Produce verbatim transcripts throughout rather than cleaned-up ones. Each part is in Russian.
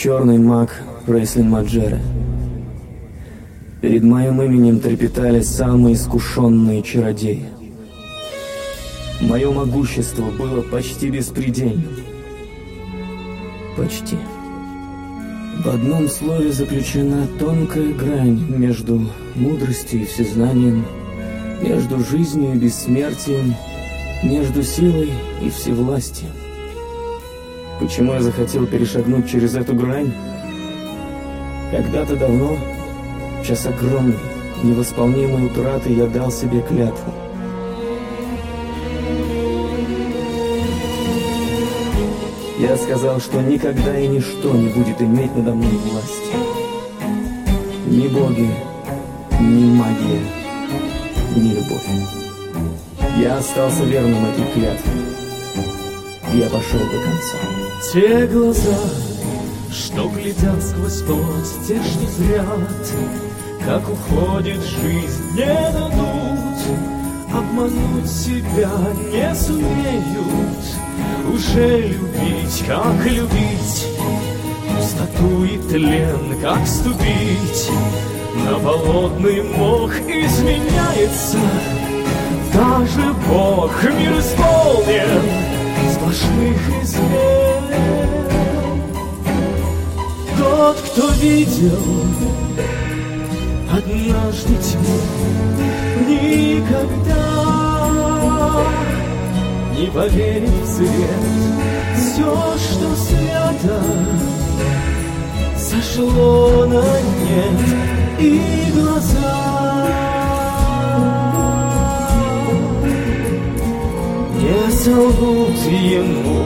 Черный маг Рейслин Маджере. Перед моим именем трепетали самые искушенные чародеи. Мое могущество было почти беспредельным. Почти. В одном слове заключена тонкая грань между мудростью и всезнанием, между жизнью и бессмертием, между силой и всевластием. Почему я захотел перешагнуть через эту грань? Когда-то давно, в час огромной, невосполнимой утраты, я дал себе клятву. Я сказал, что никогда и ничто не будет иметь надо мной власти. Ни боги, ни магия, ни любовь. Я остался верным этой клятве. Я пошел до конца. Те глаза, что глядят сквозь плоть, те, что зрят, как уходит жизнь, не дадут, обмануть себя не сумеют. Уже любить, как любить, пустоту и тлен, как ступить на болотный мох. Изменяется даже Бог, мир исполнен сплошных измен. Тот, кто видел однажды тьму, никогда не поверит в свет. Все, что свято, сошло на нет, и глаза не солгут ему.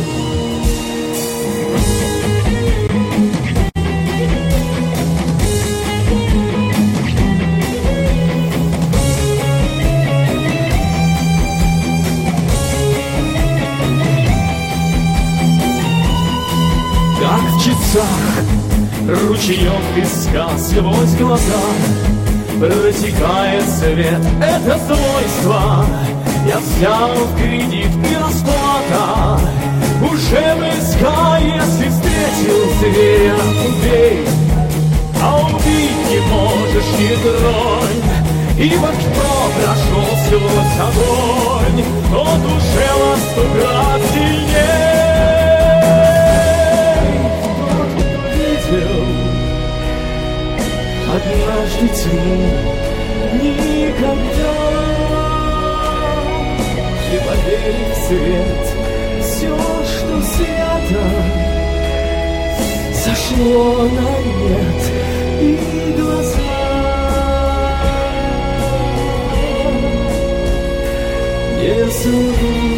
Как в часах ручеек песка сквозь глаза протекает свет. Это свойство я взял в кредит, и расплата уже близка. Если встретил зверя, убей, а убить не можешь, не тронь. Ибо кто прошел сквозь огонь, тот уже во сто крат сильней. Однажды тьму, никогда не поверит в свет. Все, что свято, сошло на нет, и глаза не солгут.